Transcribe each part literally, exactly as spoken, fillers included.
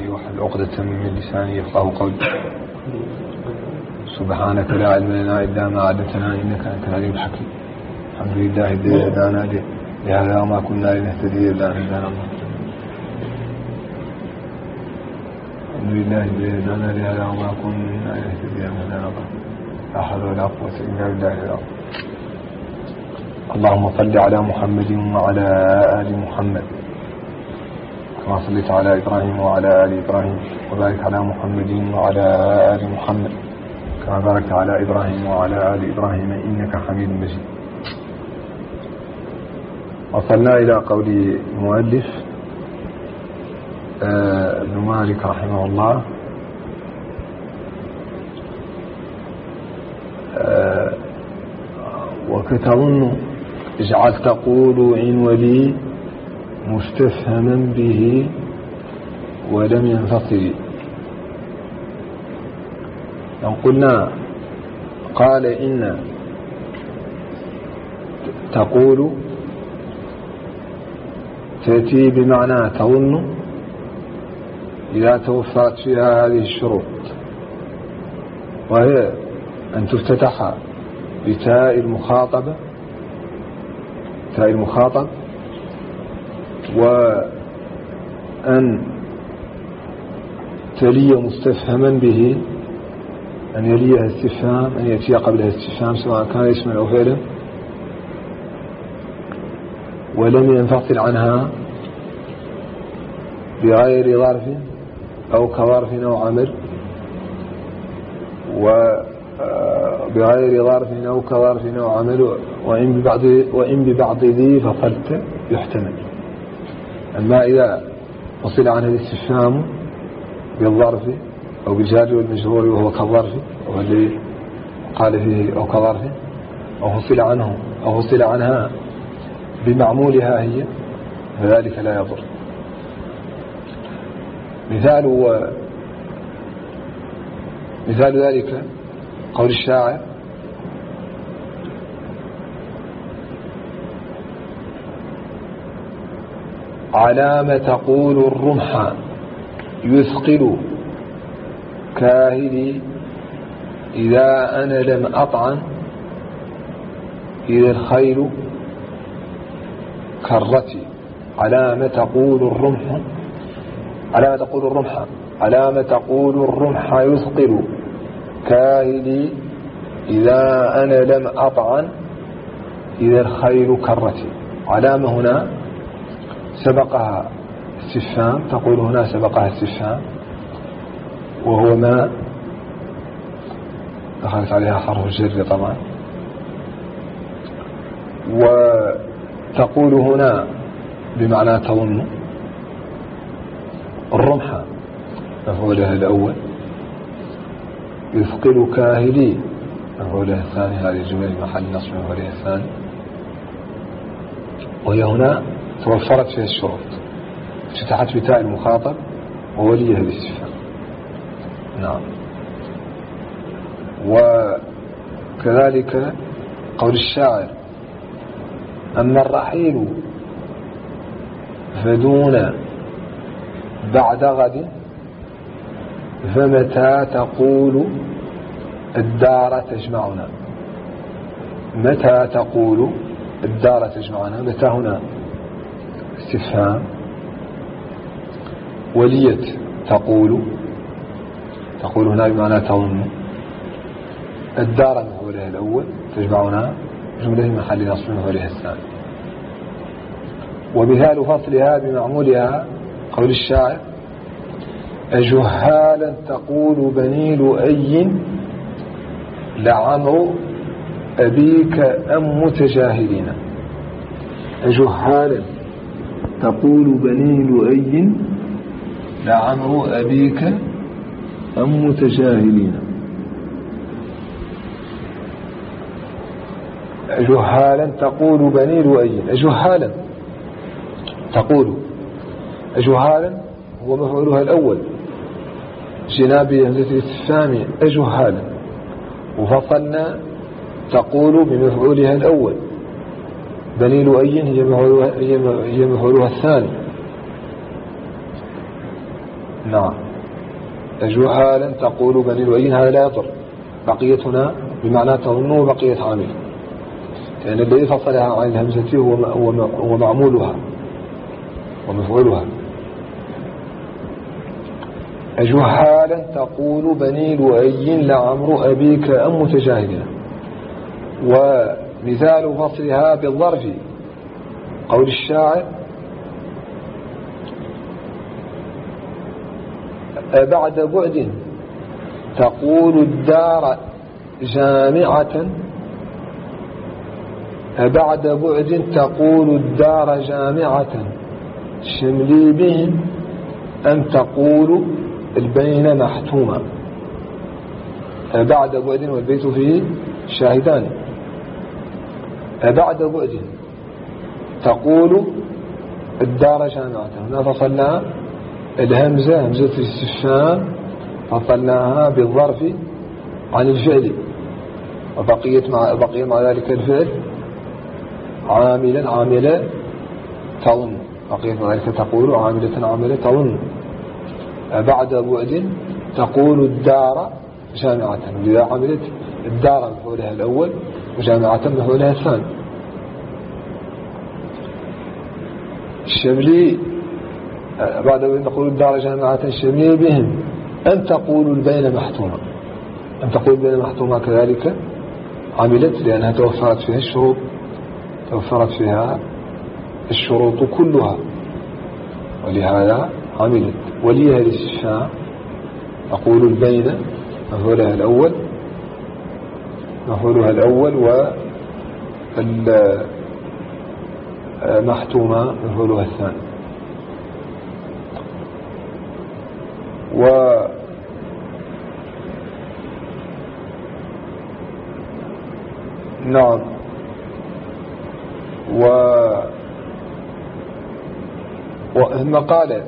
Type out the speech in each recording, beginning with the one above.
لساني واحلل عقدة من لساني يفقهوا قولي. سبحانك لا علم لنا إلا ما علمتنا إنك أنت العليم الحكيم. الحمد لله الذي هدانا لهذا وما كنا لنهتدي إلا أن هدانا الله. الحمد لله الذي هدانا لهذا وما كنا لنهتدي إلا أن هدانا الله. لا حول ولا قوة إلا بالله العظيم. اللهم صل على محمد وعلى آل محمد كما صليت على إبراهيم وعلى آل إبراهيم، وبارك على محمد وعلى آل محمد كما باركت على إبراهيم وعلى آل إبراهيم إنك حميد مجيد. وصلنا إلى قول المؤلف ابن مالك رحمه الله: وكتظن اجعل تقول إن ولي مستفهما به ولم ينفصل. لو قلنا قال إن تقول تأتي بمعنى تظن إذا توفرت فيها هذه الشروط، وهي أن تفتتح بتاء المخاطبة تاء المخاطب، وأن تلي مستفهما به، أن يليها استفهام، أن يأتي قبلها استفهام سواء كان اسما أو فعلا، ولم ينفصل عنها بغير ظرف أو كظرف أو عمل، وبغير ظرف أو كظرف أو عمل، وإن ببعض وإن ببعض ذي فصلت يحتمل. أما إذا وصل عنه الاستفهام بالظرف أو بالجار والمجرور وهو كظرف، وهو الذي قال فيه أو كظرف، أو فصل عنه أو فصل عنها بمعمولها هي، فذلك لا يضر. مثال و مثال ذلك قول الشاعر: علام تقول الرمح يثقل كاهلي إذا أنا لم أطعن إذا الخيل كرتي. علام تقول الرمح علام تقول الرمح علام تقول الرمح يثقل كاهلي إذا أنا لم أطعن إذا الخيل كرتي. علامة هنا سبقها استفهام، تقول هنا سبقها استفهام، وهو ما دخلت عليها حرف الجر طبعا. وتقول هنا بمعنى تظن. الرمح مفعولها الأول، يثقل كاهلي مفعولها الثاني، هذه الجملة محل نصب مفعولها الثاني، وهي هنا توفرت فيها الشروط، افتتحت بتاء المخاطب ووليها الاستفهام. نعم. وكذلك قول الشاعر: أما الرحيل فدون بعد غد فمتى تقول الدار تجمعنا. متى تقول الدار تجمعنا، متى هنا استفهام، وليت تقول تقول هنا بمعنى تظن. الدار مفعولها الأول، تجمعنا جملة محل نصب مفعولها الثاني. ومثال فصلها بمعمولها قول الشاعر: أجهالا تقول بني لؤي لعمر أبيك أم متجاهلين. أجهالا تقول بني لؤي لعمر أبيك أم متجاهلين. أجهالا تقول بني لؤي، أجهالا تقول، أجهالا هو مفعولها الأول جنابي همزة الاستفهام أجهالا، وفصلنا تقول بمفعولها الأول. بني لؤي هي مفعولها الثاني. نعم. جهالا تقول بني الوليد هذا لا يضر، بقيتنا بمعنى تظن بقية عامل، لأن يعني الذي فصلها عن الهمزة هو معمولها ومفعولها. جهالا تقول بني لؤي لعمر أبيك أم متجاهلنا. ومثال فصلها بالظرف قول الشاعر بعد بعد تقول الدار جامعة، بعد بعد تقول الدار جامعة شملي بهم أن تقول البين محتوما. بعد بعد والبيت فيه شاهدان. بعد بعد تقول الدار جامعة، هنا فصلنا الهمزة همزة الاستفهام فصلناها بالظرف عن الفعل، وبقيت مع بقي مع ذلك الفعل عاملا عاملة تظن، بقيت مع ذلك تقول عاملة عاملة تظن. بعد بعد تقول الدار جامعة، إذا عملت الدار مفعولها الأول وجامعة مفعولها الثاني. الشملي بعد أن تقول الدار جامعة الشملي بهم أن تقول البين محتومة، أن تقول البين محتومة كذلك عملت لأنها توفرت فيها الشروط، توفرت فيها الشروط كلها ولهذا عملت. وليها الاستفهام تقول البين مفعولها الأول مفعولها الأول والمحتومة مفعولها الثاني. و نعم. و وهم قال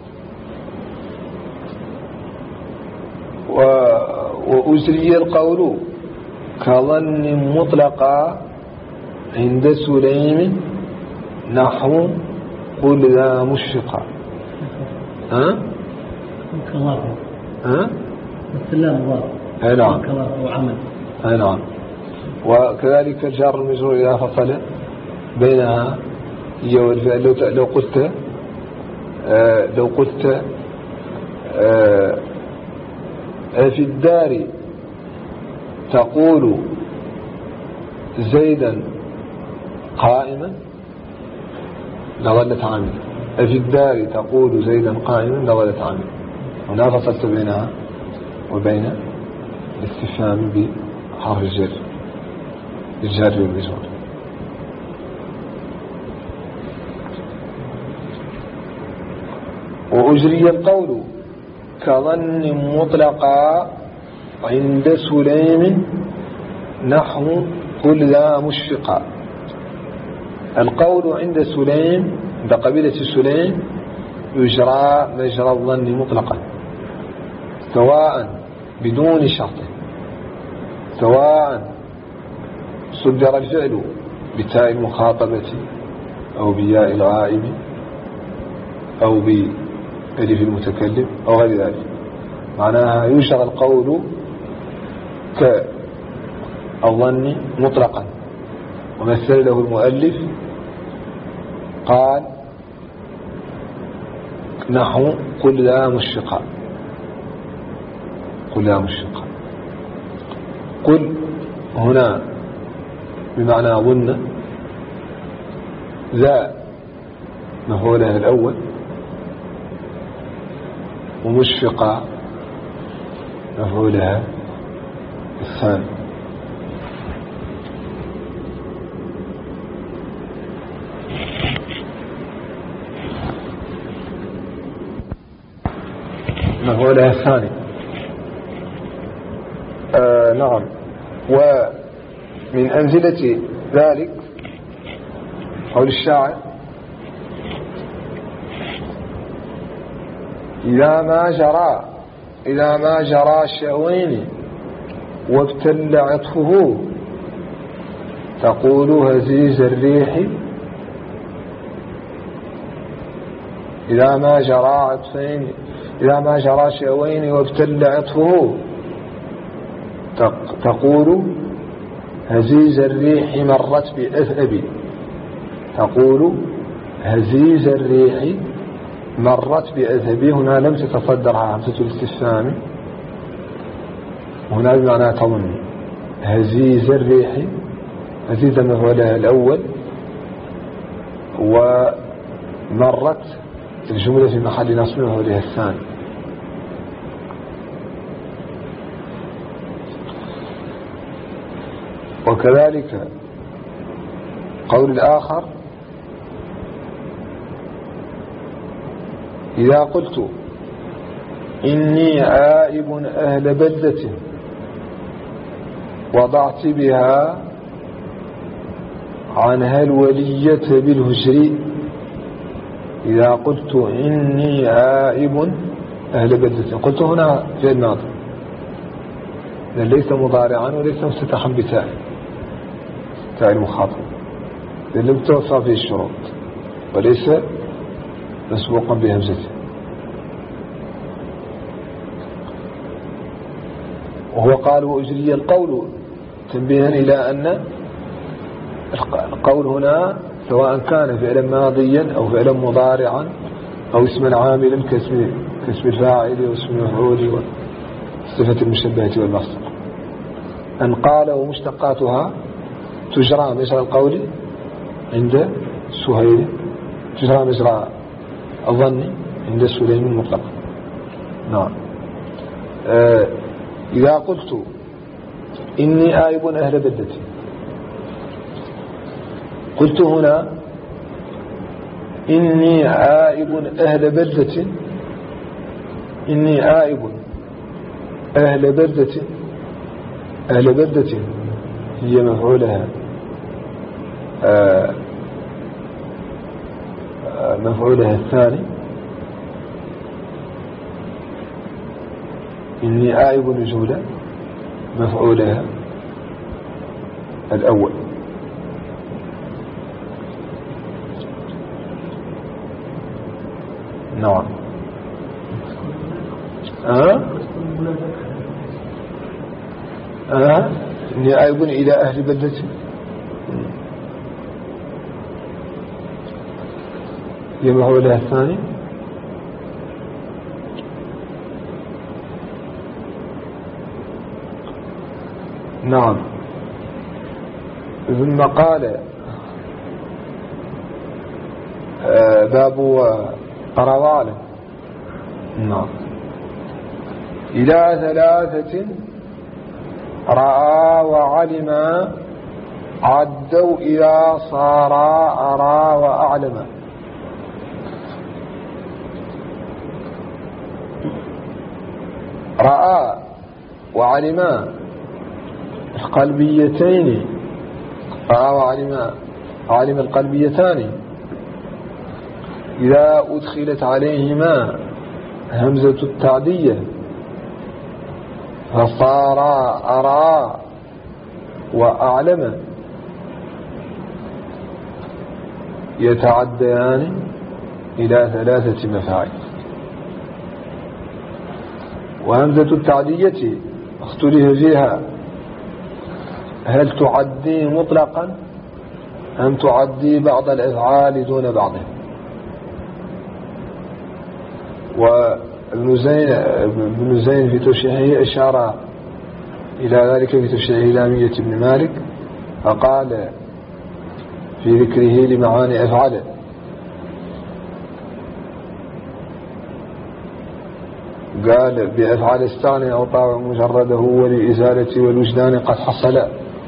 و وأجري القول كظن مطلقا عند سليم نحو قل ذا مشفقا. ها كظاهر ها السلام ظاهر. اي نعم. كظاهر وعمل. اي نعم. وكذلك الجار المجرور إذا فصل بينها هي والفعل. لو لو قلت آه لو قلت آه في الدار تقول زيدا قائما لظلت عاملا. في الدار تقول زيدا قائما لظلت عاملا. هنا فصلت بينها وبين الاستفهام بحرف الجر الجار والمجرور. وأجري القول كظن مطلقا عند سليم نحو قل ذا مشفقا. القول عند سليم عند قبيلة سليم يجرى مجرى الظن مطلقا سواء بدون شرط، سواء صدر الفعل بتاء المخاطبة أو بياء الغائب أو بألف المتكلم أو غير ذلك. معناها يجرى القول كالظن مطلقا. ومثل له المؤلف قال نحو قل لا مشفقا، قل لا مشفقا. قل هنا بمعنى ظن، ذا مفعولها الأول، ومشفقا مفعولها الثاني. مفعولها الثاني. آه نعم. ومن أمثلة ذلك قول الشاعر إذا ما جرى إذا ما جرى شوين وابتل عطفه تقول هزيز الريح. إذا ما جرى عطفين إذا ما جرى شيئين وابتل عطفه تقول هزيز الريح مرت بأثأب تقول هزيز الريح مرت بأثأب. هنا لم تتصدرها همزة الاستفهام، هنا بمعنى تظن. هزيز الريح، هزيز مفعولها الأول، ومرت الجملة في محل نصب مفعولها الثاني. وكذلك قول الآخر إذا قلت إني عائب أهل بلدة وضعت بها عنها الولية بالهجر. إذا قلت إني عائب أهل بلدة، قلت هنا في الماضي ليس مضارعا وليس مفتتحا بتاء تاء المخاطب، لم توفى فيه الشروط، وليس مسبوقا بهمزته. وهو قال وأجري القول تنبيها إلى أن القول هنا سواء كان فعلا ماضيا أو فعلا مضارعا أو اسما عاملا كاسم كاسم الفاعل واسم المفعول والصفة المشبهة والمصدر. أن قال ومشتقاتها تجرى مجرى القول عند سهيل، تجرى مجرى الظن عند سليم المطلق. نعم. آه إذا قلت إني آيب أهل بلدتي، قلت هنا إني آيب أهل بلدة، إني آيب أهل بلدة. أهل بلدة هي مفعولها آه مفعولها الثاني. إني آيب الجملة مفعولها الأول. نعم. أه؟ أه؟ إني آيب إلى أهل بلدتي يمحو لها الثاني. نعم. ثم قال آه باب قروال. نعم. إلى ثلاثة رأى وعلم عدوا إذا صارا أرى وأعلم. رأى وعلم القلبيتين، رأى وعلم علم القلبيتان إذا أدخلت عليهما همزة التعدية فصار أرى وأعلم يتعديان إلى ثلاثة مفاعل. وهمزة التعدية اختلف فيها هل تعدي مطلقا أم تعدي بعض الأفعال دون بعضها. وابن زين ابن زين في تشريحه أشار إلى ذلك في تشريح لامية ابن مالك، فقال في ذكره لمعاني أفعال قال بأفعال استغنى أو طاوع مجرده ولإزالة والوجدان قد حصل،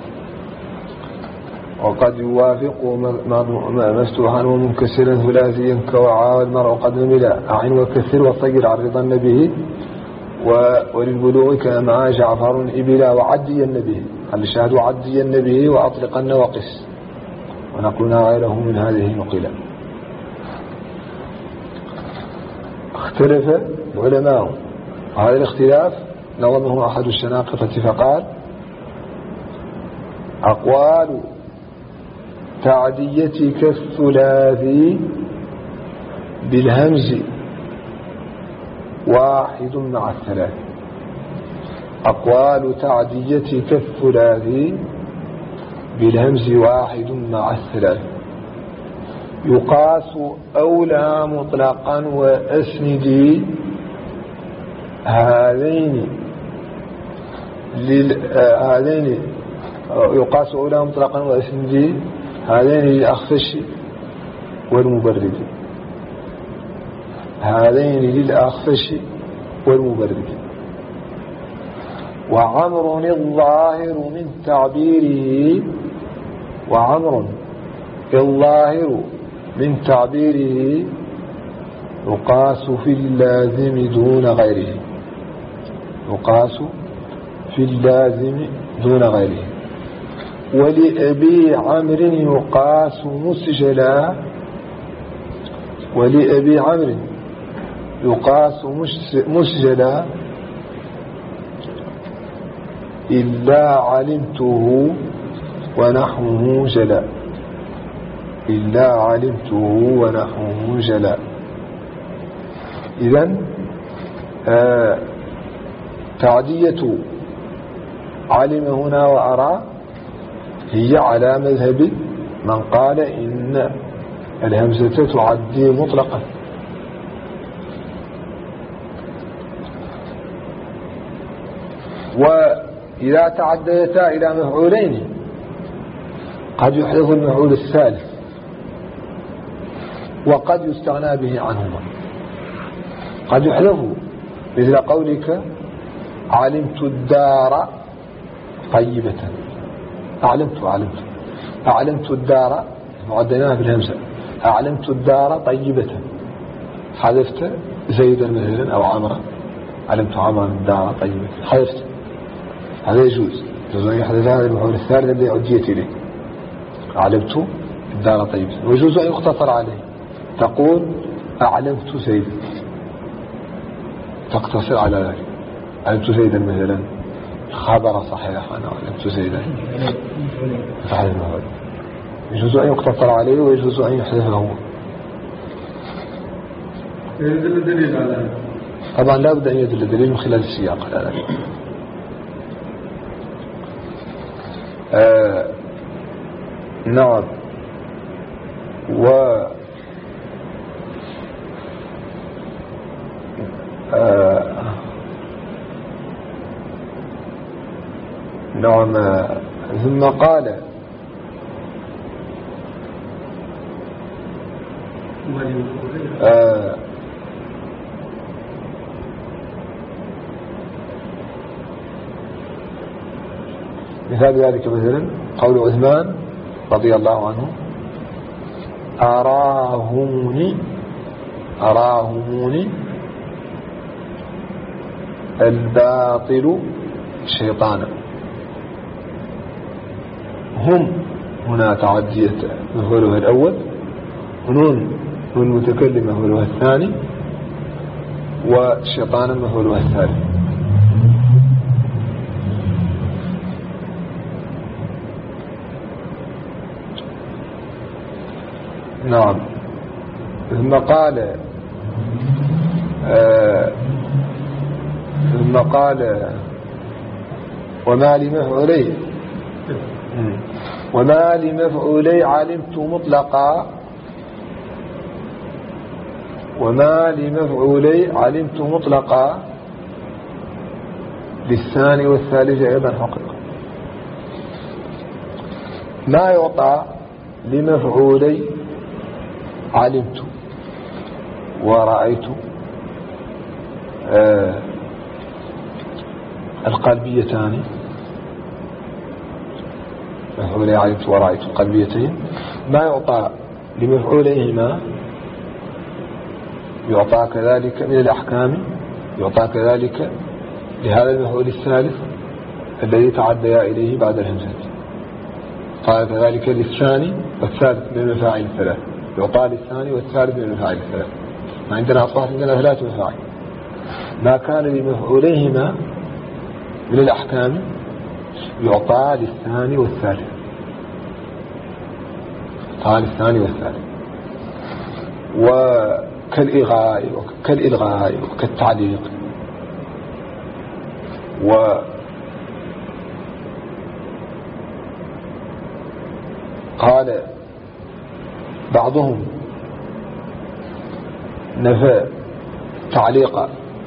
وقد يوافق مفتوحا ومنكسرا ثلاثيا كوعى والمرء قد نملا أعن وكثر وطير عرضا به وللبلوغ كمع جعفر إبلا وعدين به الشهد وعدين به وأطلقن وقس ونقلنا غيره من هذه نقلا. اختلف العلماء، وهذا الاختلاف نظمه أحد الشناقطة فقال أقوال تعدية كالثلاثي بالهمز واحد مع الثلاث. أقوال تعدية كالثلاثي بالهمز واحد مع الثلاث. يقاس أولى مطلقا وأسندي هذين لل... هذين يقاس أولى مطلقا وأسندي هذين للأخفش والمبرد. هذين للأخفش والمبرد. وعمر الظاهر من تعبيره وعمر الظاهر من تعبيره يقاس في اللازم دون غيره. يقاس في اللازم دون غيره. ولأبي عمرو يقاس مسجلا ولأبي عمرو يقاس مسجلا إلا علمته ونحوه جلا. إلا علمته ونحوه جلا. إذن آه تعدية علم هنا وأرى هي على مذهب من قال إن الهمزة تعدي مطلقا. وإذا تعديتا إلى مفعولين قد يحدث المفعول الثالث وقد يستغنى به عنهما. قد يحدث مثل قولك علمت الدار طيبة. أعلمت أعلمت أعلمت الدار وعديناها بالهمزة. أعلمت الدار طيبة. حذفت زيدا مثلا أو عمرا. علمت عمرا الدار طيبة حذفت. هذا يجوز. يجوز أن يحدث هذا المفعول الثالث الذي عديت إليه. علمت الدار طيبة. ويجوز أن يقتصر عليه. تقول أعلمت زيدا تقتصر على ذلك. علمت زيدا مثلا خبر صحيح أنا علمت زيدا فهذا المفعول. يجوز أن يقتصر عليه ويجوز أن يحذفه هو. يدل الدليل على هذا. طبعا لا بد أن يدل الدليل من خلال السياق على ذلك. آه نعم. و آه نعم. ثم قال آه مثال ذلك مثلا قول عثمان رضي الله عنه أراهمني أراهمني الباطل شيطانا. هم هنا تعدية مفعولها الأول ونون نون متكلم مفعولها الثاني وشيطانا مفعولها الثالث. نعم. ثم قال آه ثم قال وما لمفعولي وما لمفعولي علمت مطلقا وما لمفعولي علمت مطلقا للثاني والثالث أيضا حقيقة. ما يعطى لمفعولي علمت ورأيت آه القلبيتان. مفعولي علمت ورأيت القلبيتين ما يعطى لمفعوليهما يعطى كذلك من الأحكام. يعطى كذلك لهذا المفعول الثالث الذي تعدى إليه بعد الهمزة. قال كذلك للثاني والثالث من المفاعيل الثلاث. يعطى للثاني والثالث من المفاعيل الثلاث. ما عندنا أصبحت عندنا ثلاث مفاعيل. ما كان لمفعوليهما من الأحكام يعطى للثاني والثالث. يعطى للثاني والثالث. و كالإغاء كالإلغاء وكالتعليق. وقال بعضهم نفى تعليق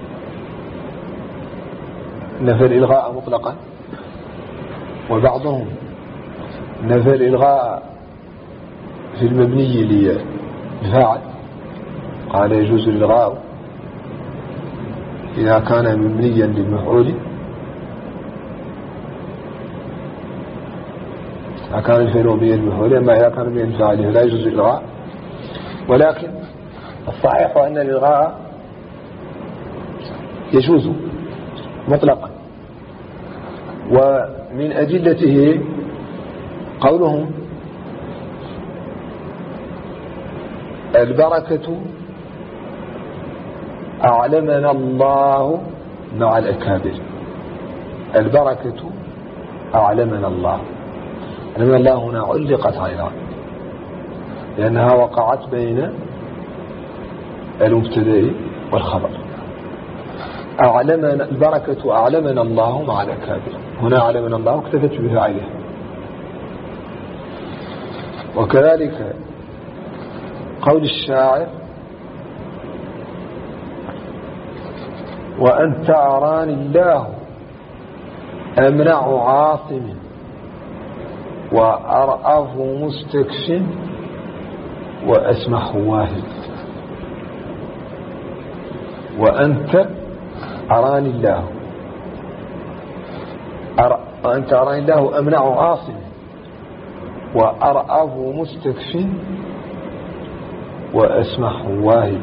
نفى الإلغاء مطلقا، وبعضهم نفى الإلغاء في المبني للفاعل، قال يجوز الإلغاء إذا كان مبنيا للمفعول، إذا كان الفعل مبنيا للمفعول، أما إذا كان مبنيا للفاعل فلا يجوز الإلغاء. ولكن الصحيح أن الإلغاء يجوز مطلقا، ومن أدلته قولهم البركة أعلمنا الله مع الأكابر. البركة أعلمنا الله، أعلمنا الله هنا علقت عليها لأنها وقعت بين المبتدأ والخبر. أعلمنا البركة أعلمنا الله مع الأكابر، هنا أعلمنا الله اكتفت بفاعله. وكذلك قول الشاعر وأنت أراني الله أمنع عاصم وأرأف مستكف وأسمح واهب. وأنت أراني الله أر... وأنت أراني الله أمنع عاصم وأرأف مستكف وأسمح واهب.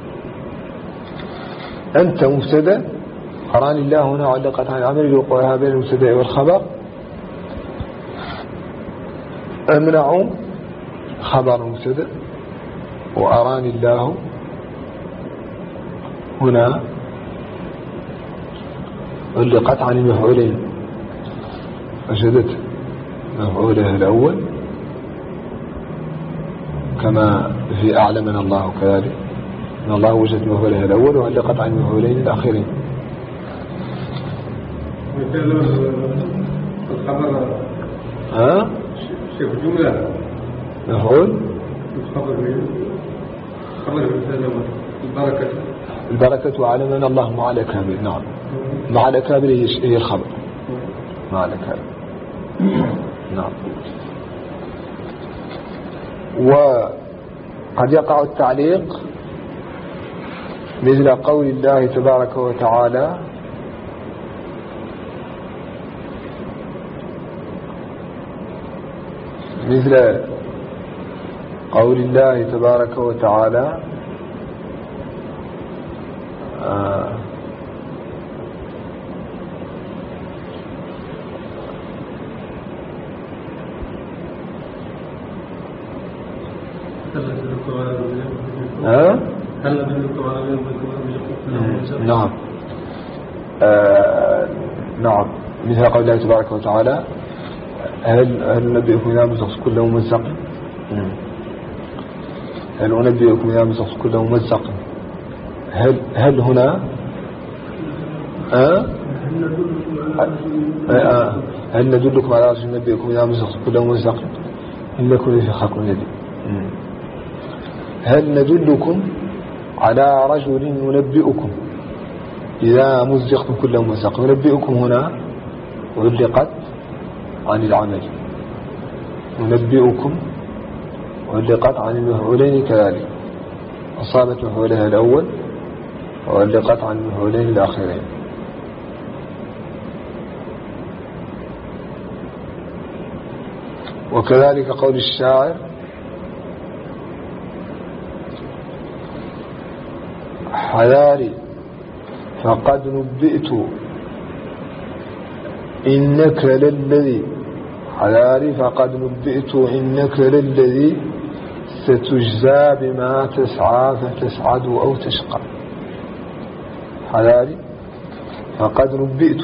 أنت مبتدأ، أراني الله هنا علقت عن العمل لوقوعها بين المبتدأ والخبر. أمنع خبر مبتدأ، وأراني الله هنا علقت عن المفعولين، وجدت مفعوله الأول كما في أعلمنا الله، كذلك أن الله وجد مفعوله الأول وعلقت عن المفعولين الآخرين. الخبر ها شوف جملة مفعول الخبر خبر البركة البركة أعلمنا الله مع الأكابر. نعم، مع الأكابر هي الخبر، مع الأكابر. نعم. وقد يقع التعليق مثل قول الله تبارك وتعالى مثل قول الله تبارك وتعالى آه ها هل ندلكم على من يكون نعم آه نعم مثل قول الله تبارك وتعالى هل هل نبئكم إذا مسخ كل ممزق هل أنبئكم إذا مسخ كل ممزق هل هل هنا أه؟ أه؟ هل ندلكم على رجل نبئكم إذا مسخ كل ممزق إنكم في خلق جديد. هل ندلكم على رجل ينبئكم إذا مزقتم كل ممزق. ينبئكم هنا علقت عن العمل، ينبئكم علقت عن المفعولين كذلك، أصابت مفعولها الأول وعلقت عن المفعولين الآخرين. وكذلك قول الشاعر حذاري فقد نبئت إنك للذي حذاري فقد نبئت إنك للذي ستجزى بما تسعى فتسعد أو تشقى. حذاري فقد نبئت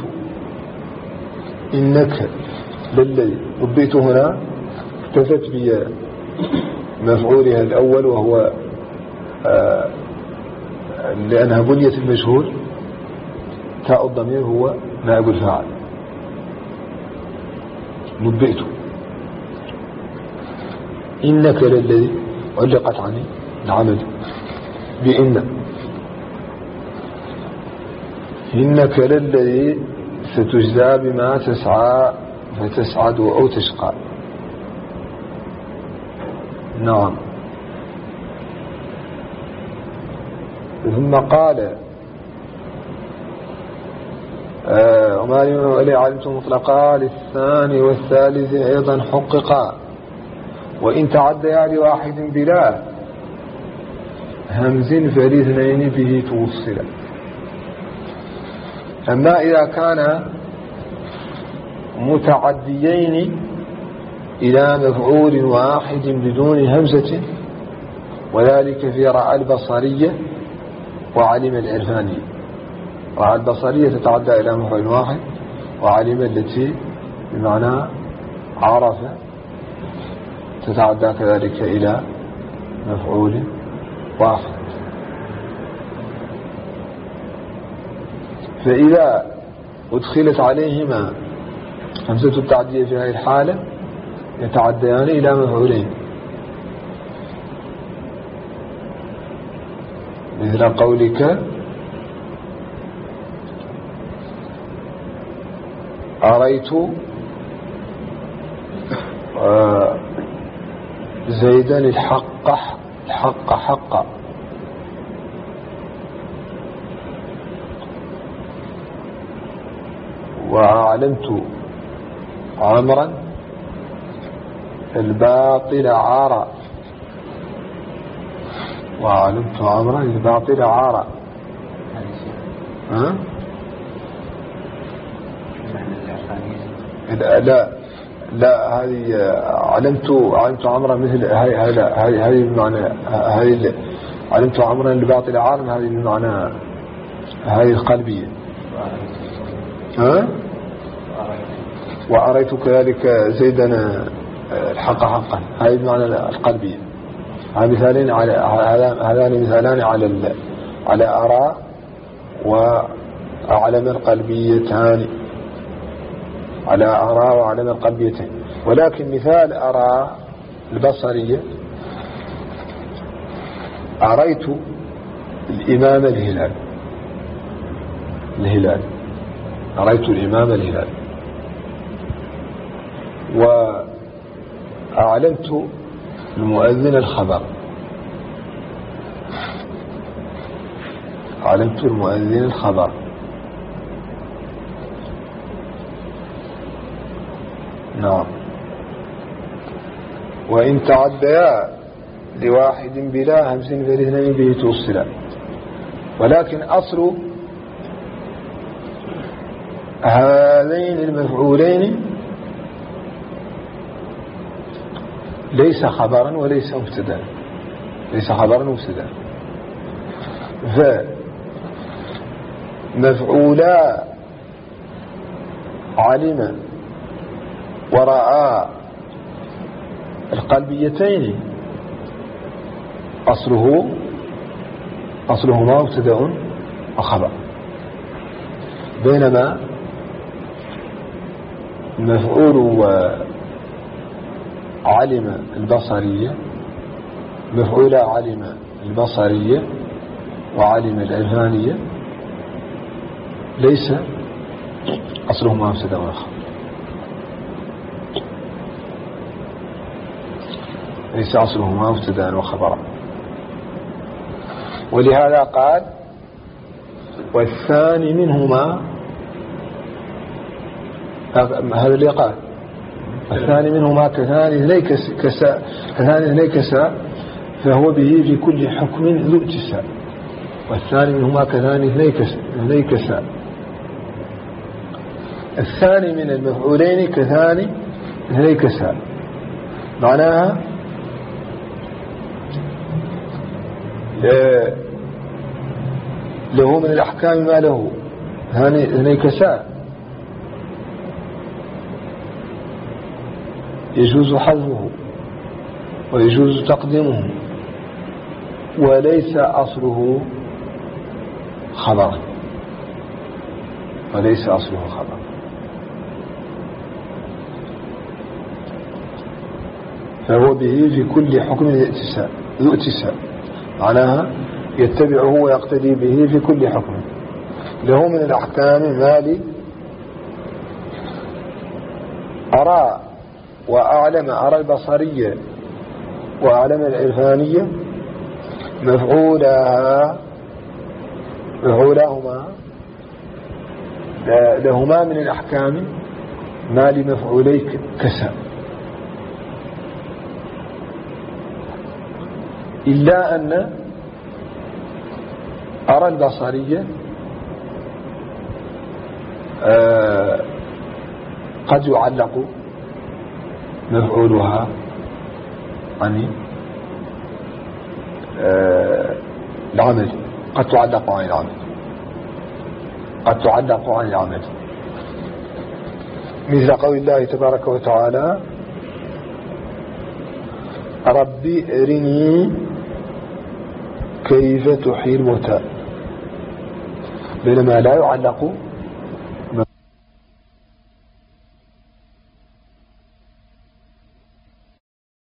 إنك للذي. نبئت هنا اكتفت بمفعولها الأول وهو لأنها بنية المجهول تاء الضمير هو نائب الفاعل. نبئت إنك للذي علقت عني العمل بإن إنك للذي ستجزى بما تسعى فتسعد أو تشقى. نعم. ثم قال آه وما لمن إليه علمت مطلقا للثاني والثالث أيضا حققا وإن تعديا لواحد بلا همز فلاثنين به توصلا. أما إذا كان متعديين إلى مفعول واحد بدون همزة وذلك في رأى البصرية وعلم العرفاني. رأى البصرية تتعدى إلى مفعول واحد وعلم التي بمعنى عرف تتعدى كذلك إلى مفعول واحد. فإذا أدخلت عليهما همزة التعدية في هذه الحالة يتعديان إلى مفعولين مثل قولك أريت زيدا الحق الحق حقا وأعلمت عمرا الباطل عارا وأعلمت عمرا الباطل عارا. ها؟ لا لا لا هذه علمت علمت عمرا مثل هذه هذه هذه بمعنى هذه علمت عمرا الباطل عارا هذه بمعنى هذه القلبية. ها؟ وأريت كذلك زيدا الحق حقا هذه بمعنى القلبية. هذا مثالين على هذان مثالان على على أرى وأعلم القلبيتان على أرى وأعلم القلبيتين. ولكن مثال أرى البصرية أريت الإمام الهلال الهلال أريت الإمام الهلال وأعلمت المؤذن الخبر أعلمت المؤذن الخبر. نعم. وإن تعديا لواحد بلا همز فالاثنين به توصلا. ولكن أصل هذين المفعولين ليس خبرا وليس مبتدا ليس خبرا ومبتدا. فمفعولا علم ورأى القلبيتين أصله أصلهما مبتدا وخبر. بينما مفعول علم البصرية مفعول علم البصرية وعلم العرفانية ليس أصلهما مبتدا وخبر ليس أصلهما مبتدا وخبرا. ولهذا قال والثاني منهما هذا اللي قال الثاني منهما كثاني اثني كساء فهو به في كل حكم ذو اتساء. والثاني منهما كثاني اثني كساء. الثاني من المفعولين كثاني اثني كساء معناها له من الأحكام ما له اثني كساء يجوز حذفه ويجوز تقديمه وليس أصله خبرا وليس أصله خبرا. فهو به في كل حكم ذو اتساء معناها يتبعه ويقتدي به في كل حكم. له من الأحكام ما لي أرى وأعلم، أرى البصرية وأعلم العرفانية مفعولها مفعولهما لهما من الأحكام ما لمفعولي كسا، إلا أن أرى البصرية آه قد يعلق مفعولها عن آه العمل، قد تعلق عن العمل، قد تعلق عن العمل، مثل قول الله تبارك وتعالى ربي أرني كيف تحيي الموتى، بينما لا يعلق